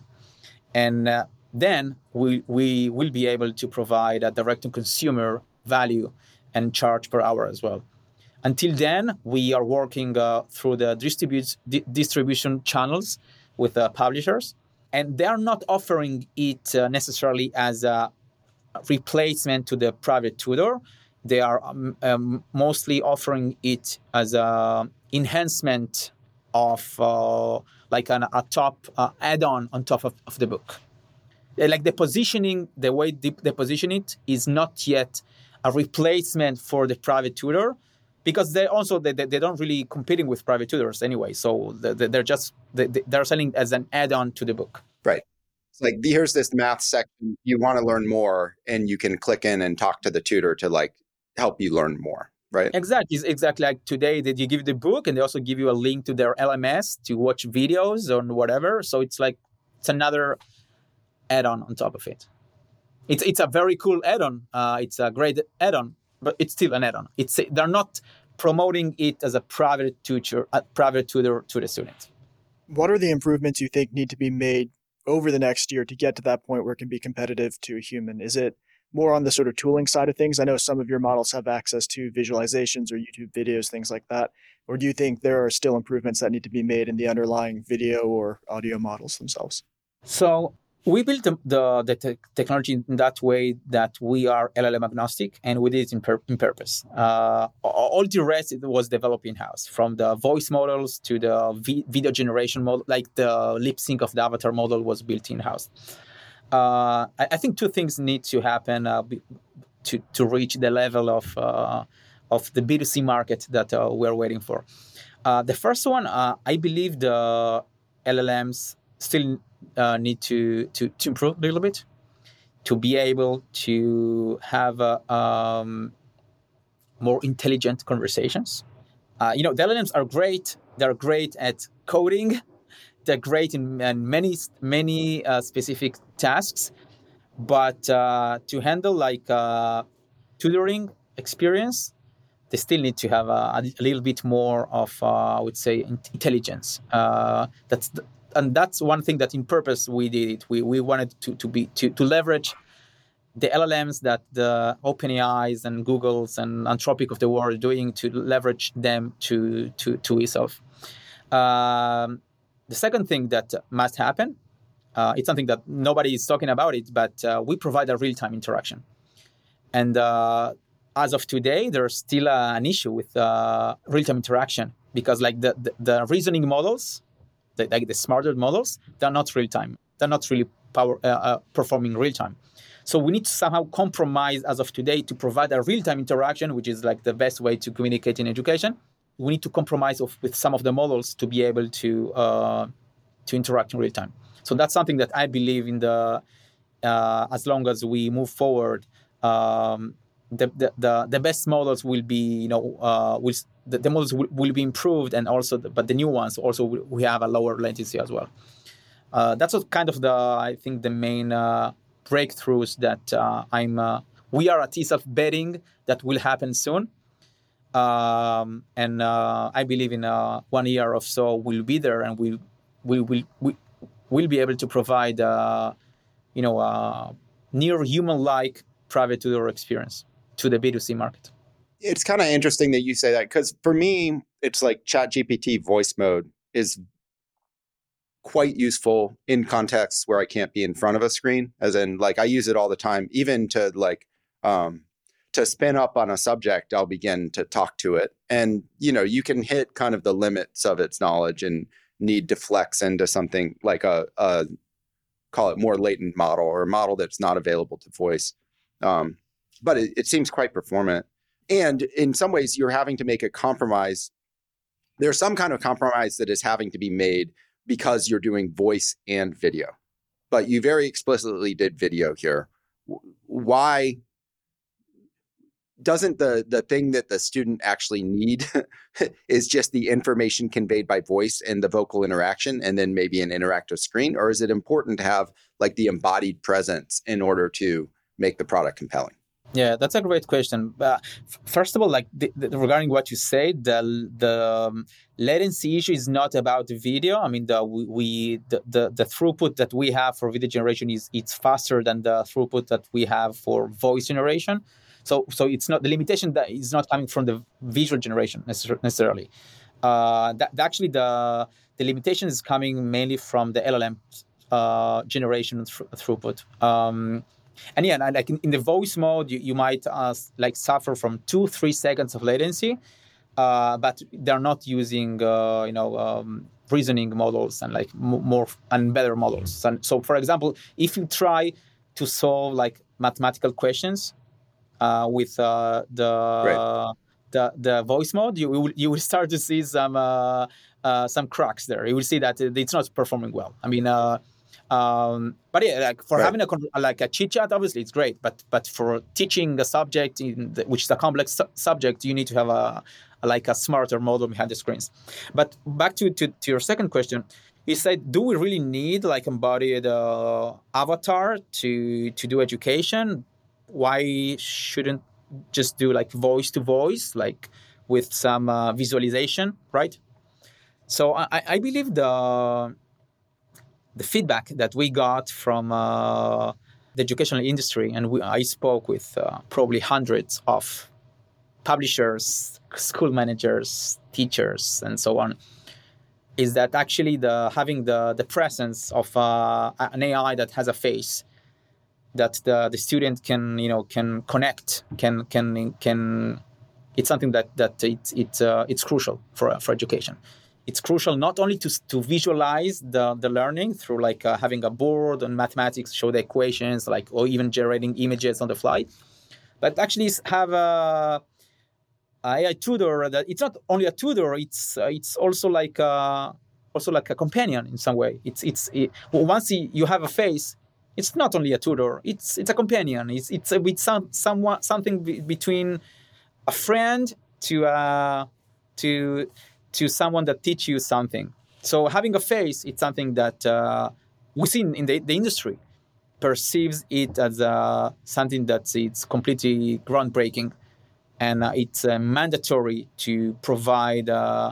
And uh, then we we will be able to provide a direct-to-consumer value and charge per hour as well. Until then, we are working uh, through the distribute, di- distribution channels with uh, publishers, and they are not offering it uh, necessarily as a replacement to the private tutor. They are um, um, mostly offering it as an enhancement of uh, like an, a top uh, add-on on top of, of the book. Like the positioning, the way they, they position it is not yet a replacement for the private tutor, because they also they, they don't really competing with private tutors anyway. So they're just they're selling as an add-on to the book. Right. It's like here's this math section. You want to learn more, and you can click in and talk to the tutor to like help you learn more, right? Exactly. It's exactly like today that you give the book and they also give you a link to their L M S to watch videos or whatever. So it's like, it's another add-on on top of it. It's it's a very cool add-on. Uh, it's a great add-on, but it's still an add-on. It's they're not promoting it as a private tutor, a private tutor to the student. What are the improvements you think need to be made over the next year to get to that point where it can be competitive to a human? Is it more on the sort of tooling side of things? I know some of your models have access to visualizations or YouTube videos, things like that. Or do you think there are still improvements that need to be made in the underlying video or audio models themselves? So we built the, the, the te- technology in that way that we are L L M agnostic, and we did it in, pur- in purpose. Uh, all the rest it was developed in-house, from the voice models to the v- video generation model, like the lip sync of the avatar model was built in-house. Uh, I, I think two things need to happen uh, be, to to reach the level of uh, of the B two C market that uh, we're waiting for. Uh, the first one, uh, I believe the L L Ms still uh, need to, to to improve a little bit to be able to have uh, um, more intelligent conversations. Uh, you know, the L L Ms are great. They're great at coding. They're great in, in many many uh, specific tasks, but uh, to handle like uh, tutoring experience, they still need to have a, a little bit more of, uh, I would say, intelligence. Uh, that's the, and that's one thing that, in purpose, we did it. We we wanted to to be to, to leverage the L L Ms that the OpenAIs and Googles and Anthropic of the world are doing, to leverage them to to to itself. Um, The second thing that must happen, uh, it's something that nobody is talking about it, but uh, we provide a real-time interaction. And uh, as of today, there's still uh, an issue with uh, real-time interaction because like the, the, the reasoning models, the, like the smarter models, they're not real-time. they're not really power uh, uh, performing real time. So we need to somehow compromise as of today to provide a real time interaction, which is like the best way to communicate in education. We need to compromise of, with some of the models to be able to uh, to interact in real time. So that's something that I believe in the uh, as long as we move forward, um, the, the the the best models will be you know uh, will the, the models will, will be improved, and also the, but the new ones also will, we have a lower latency as well. Uh, that's what kind of the I think the main uh, breakthroughs that uh, I'm uh, we are at eSelf betting that will happen soon. Um, and uh, I believe in uh, one year or so we'll be there, and we we will we will be able to provide uh, you know uh, near human-like private tutor experience to the B two C market. It's kind of interesting that you say that, because for me, it's like ChatGPT voice mode is quite useful in contexts where I can't be in front of a screen, as in like I use it all the time, even to like. Um, to spin up on a subject, I'll begin to talk to it. And, you know, you can hit kind of the limits of its knowledge and need to flex into something like a, a call it more latent model, or a model that's not available to voice. Um, but it, it seems quite performant. And in some ways, you're having to make a compromise. There's some kind of compromise that is having to be made because you're doing voice and video. But you very explicitly did video here. Why? Doesn't the the thing that the student actually need is just the information conveyed by voice and the vocal interaction, and then maybe an interactive screen? Or is it important to have like the embodied presence in order to make the product compelling? Yeah, that's a great question. Uh, f- first of all, like the, the, regarding what you said, the the um, latency issue is not about the video. I mean, the we, we the, the the throughput that we have for video generation is it's faster than the throughput that we have for voice generation. So, so it's not the limitation that is not coming from the visual generation necessarily. Uh, that, actually, the the limitation is coming mainly from the L L M uh, generation th- throughput. Um, and yeah, like in, in the voice mode, you, you might uh, like suffer from two, three seconds of latency, uh, but they're not using uh, you know um, reasoning models and like m- more and better models. And so, for example, if you try to solve like mathematical questions. Uh, with uh, the, right. the the voice mode, you will you will start to see some uh, uh, some cracks there. You will see that it's not performing well. I mean, uh, um, but yeah, like for right. having a like a chit chat, obviously it's great. But but for teaching a subject in the, which is a complex su- subject, you need to have a, a like a smarter model behind the screens. But back to, to to your second question, you said, do we really need like embodied uh, avatar to to do education? Why shouldn't just do like voice to voice, like with some uh, visualization, right? So I, I believe the the feedback that we got from uh, the educational industry, and we, I spoke with uh, probably hundreds of publishers, school managers, teachers, and so on, is that actually the having the the presence of uh, an A I that has a face, that the, the student can you know can connect can can can it's something that that it's it's uh, it's crucial for for education. It's crucial not only to to visualize the the learning through like uh, having a board on mathematics, show the equations, like or even generating images on the fly, but actually have a A I tutor that it's not only a tutor, it's uh, it's also like a, also like a companion in some way. It's it's it, once you have a face. It's not only a tutor; it's it's a companion. It's it's a, it's some somewhat something be, between a friend to uh, to to someone that teach you something. So having a face, it's something that uh, we see in the, the industry perceives it as uh, something that's it's completely groundbreaking, and uh, it's uh, mandatory to provide uh,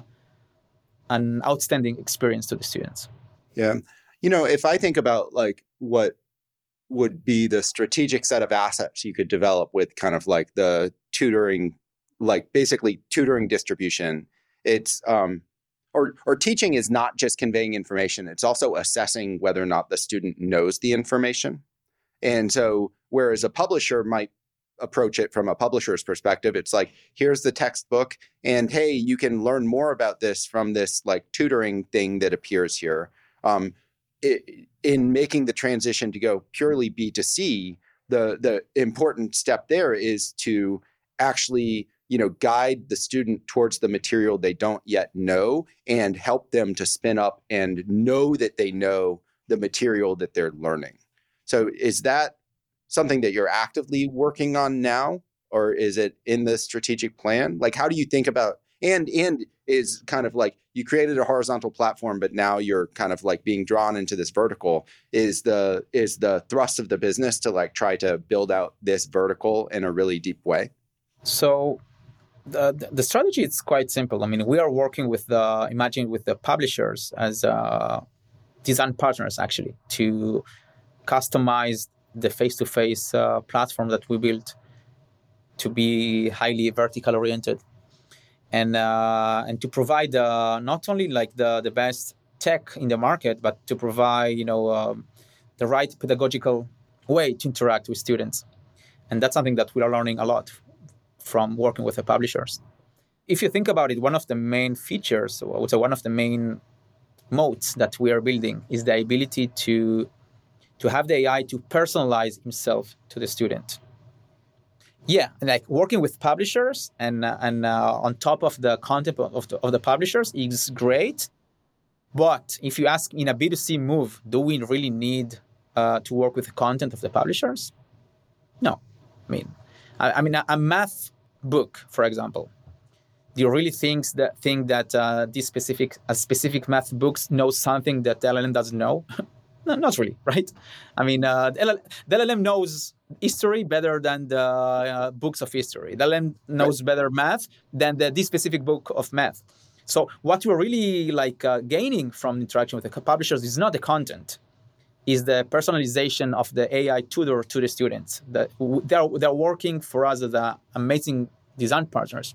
an outstanding experience to the students. Yeah, you know, if I think about like what would be the strategic set of assets you could develop with kind of like the tutoring, like basically tutoring distribution. It's um, or or teaching is not just conveying information; it's also assessing whether or not the student knows the information. And so, whereas a publisher might approach it from a publisher's perspective, it's like, here's the textbook, and hey, you can learn more about this from this like tutoring thing that appears here. Um, it, in making the transition to go purely B two C, the the important step there is to actually, you know, guide the student towards the material they don't yet know and help them to spin up and know that they know the material that they're learning. So is that something that you're actively working on now, or is it in the strategic plan? Like, how do you think about, and and is kind of like you created a horizontal platform, but now you're kind of like being drawn into this vertical. Is the is the thrust of the business to like try to build out this vertical in a really deep way? So the the strategy is quite simple. I mean, we are working with the imagine with the publishers as uh, design partners actually to customize the face-to-face uh, platform that we built to be highly vertical oriented, and uh, and to provide uh, not only like the the best tech in the market, but to provide you know um, the right pedagogical way to interact with students, and that's something that we are learning a lot from working with the publishers. If you think about it, one of the main features, or one of the main moats that we are building is the ability to to have the A I to personalize himself to the student. Yeah, like working with publishers and uh, and uh, on top of the content of the, of the publishers is great. But if you ask in a B two C move, do we really need uh, to work with the content of the publishers? No. I mean, I, I mean a, a math book, for example. Do you really think that think that uh, this specific a specific math books knows something that the L L M doesn't know? No, not really, right? I mean, uh, the, L L, the L L M knows history better than the uh, books of history. The L L M knows right. better math than the, this specific book of math. So what we're really like uh, gaining from interaction with the publishers is not the content, is the personalization of the A I tutor to the students. That they're they're working for us as the amazing design partners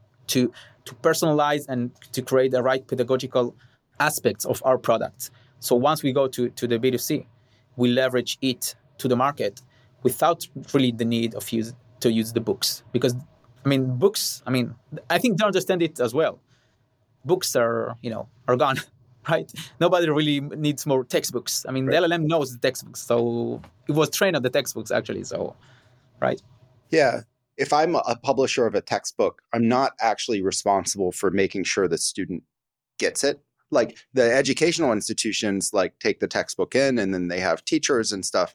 to to personalize and to create the right pedagogical aspects of our products. So once we go to, to the B two C, we leverage it to the market without really the need of use to use the books. Because, I mean, books, I mean, I think they understand it as well. Books are, you know, are gone, right? Nobody really needs more textbooks. I mean, right. The L L M knows the textbooks. So it was trained on the textbooks, actually. So, right? Yeah. If I'm a publisher of a textbook, I'm not actually responsible for making sure the student gets it. Like the educational institutions like take the textbook in and then they have teachers and stuff.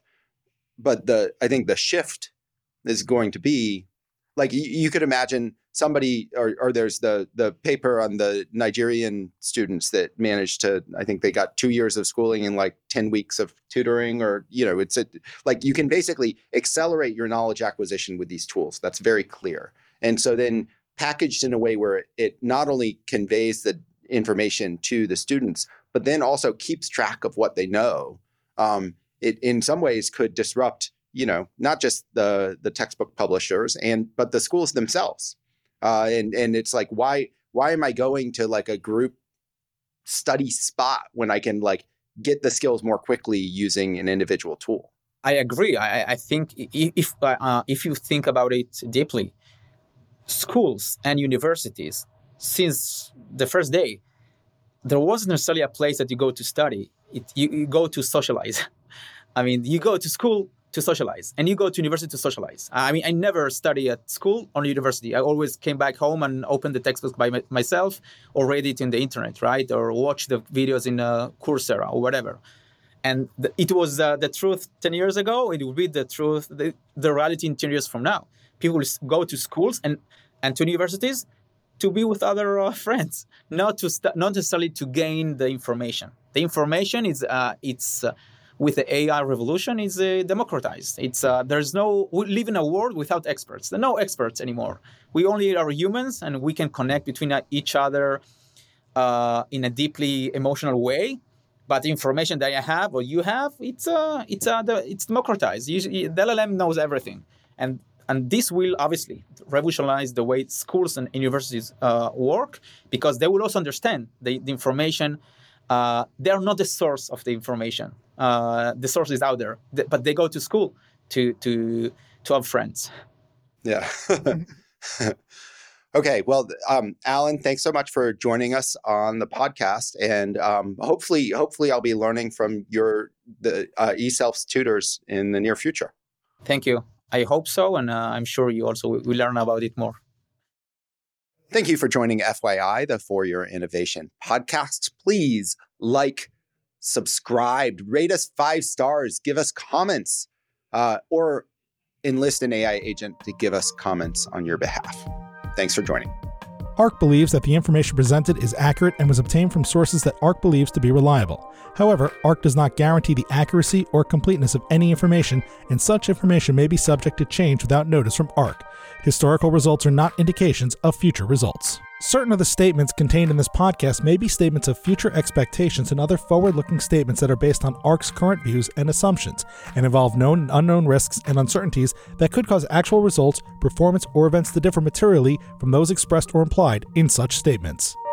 But the I think the shift is going to be like you, you could imagine somebody or, or there's the the paper on the Nigerian students that managed to, I think they got two years of schooling in like ten weeks of tutoring, or, you know, it's a, like you can basically accelerate your knowledge acquisition with these tools. That's very clear. And so then packaged in a way where it not only conveys the information to the students, but then also keeps track of what they know. Um, it in some ways could disrupt, you know, not just the the textbook publishers and but the schools themselves. Uh, and and it's like, why why am I going to like a group study spot when I can like get the skills more quickly using an individual tool? I agree. I, I think if uh, if you think about it deeply, schools and universities, since the first day, there wasn't necessarily a place that you go to study. It, you, you go to socialize. I mean, you go to school to socialize, and you go to university to socialize. I mean, I never studied at school or university. I always came back home and opened the textbook by my, myself, or read it in the internet, right? Or watch the videos in uh, Coursera or whatever. And the, it was uh, the truth ten years ago. It will be the truth, the, the reality in ten years from now. People will go to schools and, and to universities to be with other uh, friends, not to st- not necessarily to gain the information. The information is uh, it's uh, with the A I revolution is uh, democratized. It's uh, there's no we live in a world without experts. There are no experts anymore. We only are humans, and we can connect between uh, each other uh, in a deeply emotional way. But the information that I have or you have, it's uh, it's uh, the, it's democratized. You, the L L M knows everything, and. And this will obviously revolutionize the way schools and universities uh, work, because they will also understand the, the information. Uh, they are not the source of the information. Uh, the source is out there, but they go to school to to to have friends. Yeah. Okay, well, um, Alan, thanks so much for joining us on the podcast, and um, hopefully, hopefully, I'll be learning from your the uh, eSelf's tutors in the near future. Thank you. I hope so, and uh, I'm sure you also will learn about it more. Thank you for joining F Y I, the For Your Innovation podcast. Please like, subscribe, rate us five stars, give us comments, uh, or enlist an A I agent to give us comments on your behalf. Thanks for joining. ARK believes that the information presented is accurate and was obtained from sources that ARK believes to be reliable. However, ARK does not guarantee the accuracy or completeness of any information, and such information may be subject to change without notice from ARK. Historical results are not indications of future results. Certain of the statements contained in this podcast may be statements of future expectations and other forward-looking statements that are based on ARK's current views and assumptions, and involve known and unknown risks and uncertainties that could cause actual results, performance, or events to differ materially from those expressed or implied in such statements.